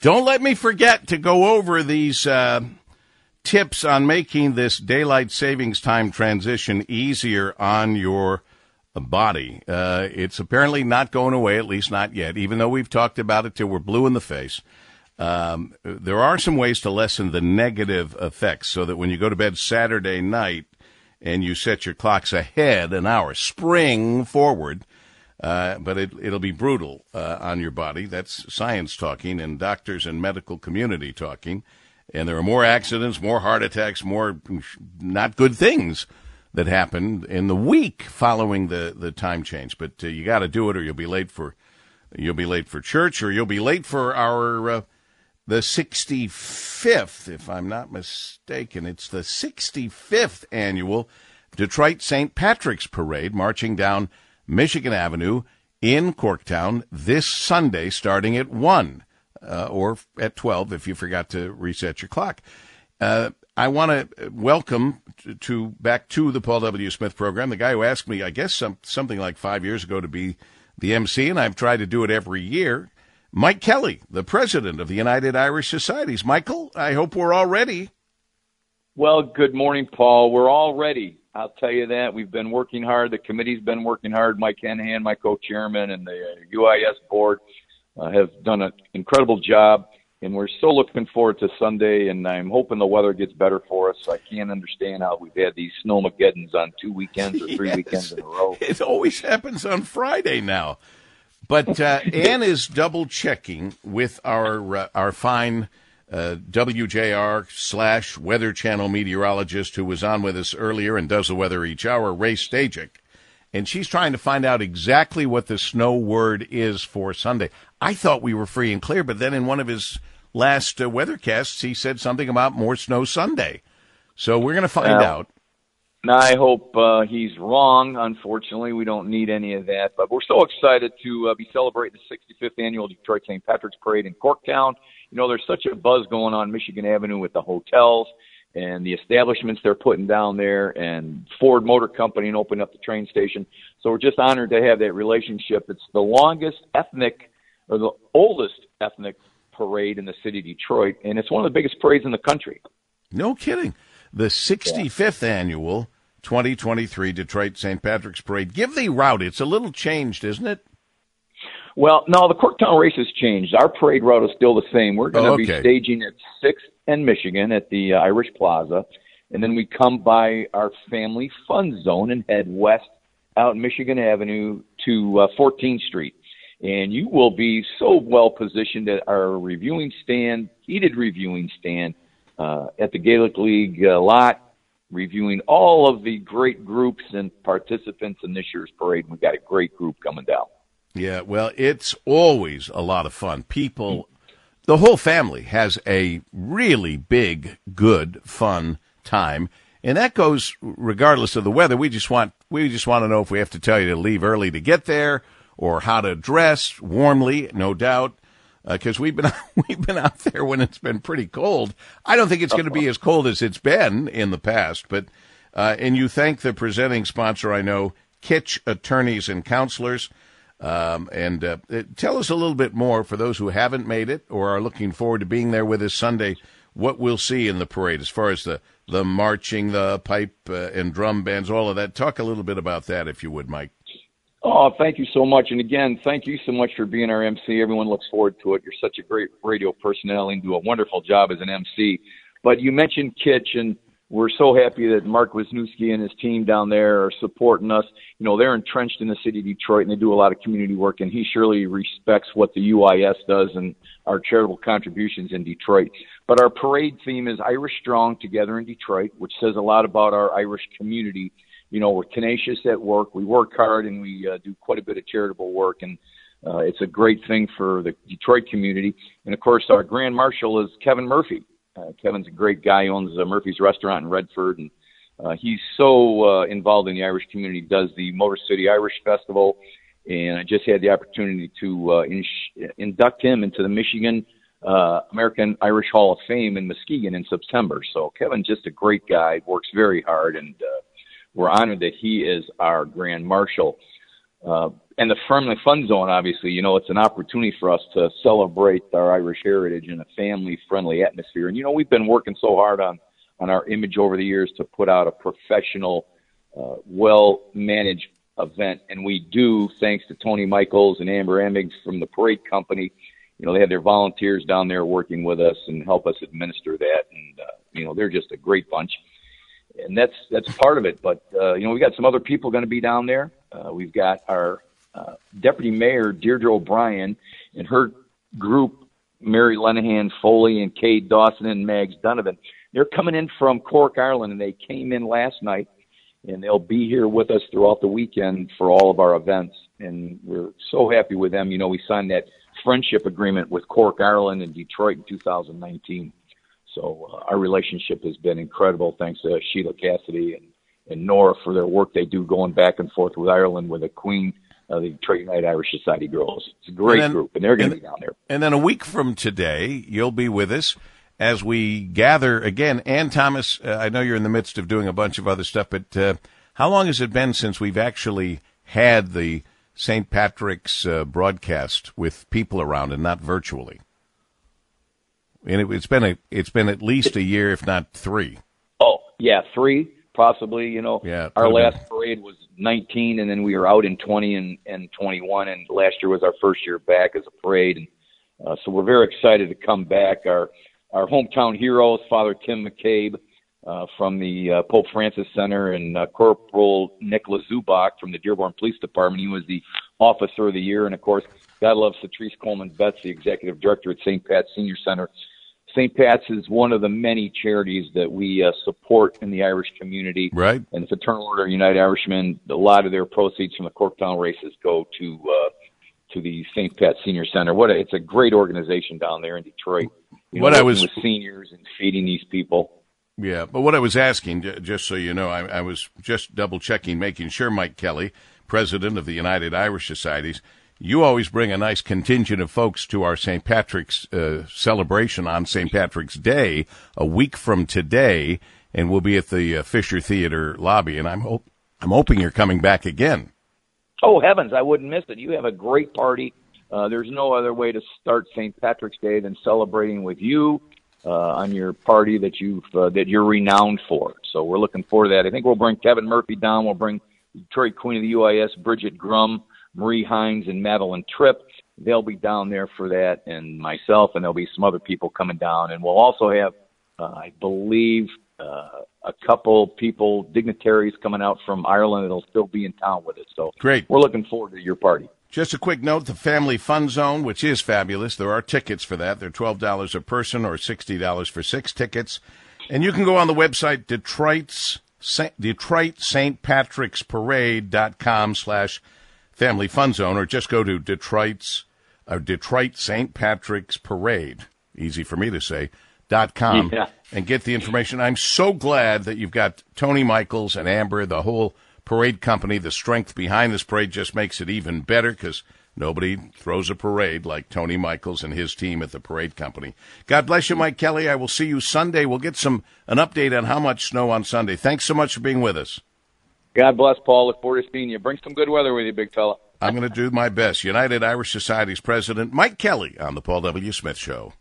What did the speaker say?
Don't let me forget to go over these tips on making this daylight savings time transition easier on your body. It's apparently not going away, at least not yet, even though we've talked about it till we're blue in the face. There are some ways to lessen the negative effects so that when you go to bed Saturday night and you set your clocks ahead an hour, spring forward, but it'll be brutal on your body. That's science talking and doctors and medical community talking. And there are more accidents, more heart attacks, more not good things that happen in the week following the time change. But you got to do it, or you'll be late for church, or you'll be late for our the 65th, if I'm not mistaken. It's the 65th annual Detroit St. Patrick's Parade, marching down Michigan Avenue in Corktown this Sunday, starting at 1 or at 12 if you forgot to reset your clock. I want to welcome back to the Paul W. Smith program the guy who asked me, I guess, something like 5 years ago to be the MC, and I've tried to do it every year. Mike Kelly, the president of the United Irish Societies. Michael, I hope we're all ready. Well, good morning, Paul. We're all ready. I'll tell you that. We've been working hard. The committee's been working hard. Mike Hennahan, my co-chairman, and the UIS board have done an incredible job. And we're so looking forward to Sunday, and I'm hoping the weather gets better for us. I can't understand how we've had these snowmageddons on 2 weekends or 3 weekends in a row. It always happens on Friday now. But Ann is double-checking with our fine WJR / Weather Channel meteorologist who was on with us earlier and does the weather each hour, Ray Stajic. And she's trying to find out exactly what the snow word is for Sunday. I thought we were free and clear, but then in one of his last weathercasts, he said something about more snow Sunday. So we're going to find out. Now, I hope he's wrong. Unfortunately, we don't need any of that. But we're so excited to be celebrating the 65th annual Detroit St. Patrick's Parade in Corktown. You know, there's such a buzz going on Michigan Avenue with the hotels and the establishments they're putting down there, and Ford Motor Company and opening up the train station. So we're just honored to have that relationship. It's the the oldest ethnic parade in the city of Detroit, and it's one of the biggest parades in the country. No kidding. The 65th annual 2023 Detroit St. Patrick's Parade. Give the route. It's a little changed, isn't it? Well, no, the Corktown race has changed. Our parade route is still the same. We're going to be staging at 6th and Michigan at the Irish Plaza, and then we come by our family fun zone and head west out Michigan Avenue to 14th Street. And you will be so well positioned at our heated reviewing stand at the Gaelic League lot, reviewing all of the great groups and participants in this year's parade. We've got a great group coming down. Yeah, well, it's always a lot of fun. The whole family has a really big, good, fun time, and that goes regardless of the weather. We just want to know if we have to tell you to leave early to get there, or how to dress warmly, no doubt, because we've been out there when it's been pretty cold. I don't think it's going to be as cold as it's been in the past, but and you thank the presenting sponsor, I know, Kitch Attorneys and Counselors. And tell us a little bit more for those who haven't made it or are looking forward to being there with us Sunday, what we'll see in the parade as far as the marching, the pipe and drum bands, all of that. Talk a little bit about that, if you would, Mike. Oh, thank you so much. And again, thank you so much for being our MC. Everyone looks forward to it. You're such a great radio personality and do a wonderful job as an MC. But you mentioned Kitch, and we're so happy that Mark Wisniewski and his team down there are supporting us. You know, they're entrenched in the city of Detroit, and they do a lot of community work, and he surely respects what the UIS does and our charitable contributions in Detroit. But our parade theme is Irish Strong, Together in Detroit, which says a lot about our Irish community. You know, we're tenacious at work. We work hard, and we do quite a bit of charitable work, and it's a great thing for the Detroit community. And, of course, our Grand Marshal is Kevin Murphy. Kevin's a great guy. He owns Murphy's Restaurant in Redford, and he's so involved in the Irish community. He does the Motor City Irish Festival, and I just had the opportunity to induct him into the Michigan American Irish Hall of Fame in Muskegon in September. So Kevin's just a great guy, works very hard, and we're honored that he is our Grand Marshal. the Family Fun Zone, obviously, it's an opportunity for us to celebrate our Irish heritage in a family-friendly atmosphere. And, we've been working so hard on our image over the years to put out a professional, well-managed event. And we do, thanks to Tony Michaels and Amber Emmings from the Parade Company. They have their volunteers down there working with us and help us administer that. And, they're just a great bunch. And that's part of it. But, we got some other people going to be down there. We've got our Deputy Mayor, Deirdre O'Brien, and her group, Mary Lenahan Foley and Cade Dawson and Mags Donovan. They're coming in from Cork, Ireland, and they came in last night, and they'll be here with us throughout the weekend for all of our events. And we're so happy with them. We signed that friendship agreement with Cork, Ireland, and Detroit in 2019. So our relationship has been incredible, thanks to Sheila Cassidy and Nora for their work they do going back and forth with Ireland with the Queen of the Detroit United Irish Society girls. It's a great group, and they're going to be down there. And then a week from today, you'll be with us as we gather again. Ann Thomas, I know you're in the midst of doing a bunch of other stuff, but how long has it been since we've actually had the St. Patrick's broadcast with people around and not virtually? And it's been at least a year, if not 3. Oh, yeah, 3 possibly. Yeah, our last parade was 19, and then we were out in 20 and 21, and last year was our first year back as a parade. And so we're very excited to come back. Our hometown heroes, Father Tim McCabe from the Pope Francis Center, and Corporal Nicholas Zubak from the Dearborn Police Department. He was the Officer of the Year. And, of course, God loves Patrice Coleman-Betts, the Executive Director at St. Pat's Senior Center. St. Pat's is one of the many charities that we support in the Irish community. Right. And the Fraternal Order of United Irishmen, a lot of their proceeds from the Corktown races go to the St. Pat's Senior Center. It's a great organization down there in Detroit. With seniors and feeding these people. Yeah, but what I was asking, just so you know, I was just double-checking, making sure, Mike Kelly, president of the United Irish Societies, you always bring a nice contingent of folks to our St. Patrick's celebration on St. Patrick's Day, a week from today, and we'll be at the Fisher Theater lobby, and I'm hoping you're coming back again. Oh, heavens, I wouldn't miss it. You have a great party. There's no other way to start St. Patrick's Day than celebrating with you on your party that you're renowned for. So we're looking forward to that. I think we'll bring Kevin Murphy down. We'll bring Detroit Queen of the UIS, Bridget Grum, Marie Hines, and Madeline Tripp. They'll be down there for that, and myself, and there'll be some other people coming down. And we'll also have, I believe, a couple people, dignitaries coming out from Ireland that'll still be in town with us. So great. We're looking forward to your party. Just a quick note, the Family Fun Zone, which is fabulous. There are tickets for that. They're $12 a person or $60 for 6 tickets. And you can go on the website, Detroit St. Patrick's Parade.com/Family Fun Zone, or just go to Detroit St. Patrick's Parade, easy for me to say, .com, and get the information. I'm so glad that you've got Tony Michaels and Amber, the whole parade company. The strength behind this parade just makes it even better because nobody throws a parade like Tony Michaels and his team at the parade company. God bless you, Mike Kelly. I will see you Sunday. We'll get an update on how much snow on Sunday. Thanks so much for being with us. God bless, Paul. Look forward to seeing you. Bring some good weather with you, big fella. I'm going to do my best. United Irish Society's president, Mike Kelly, on the Paul W. Smith Show.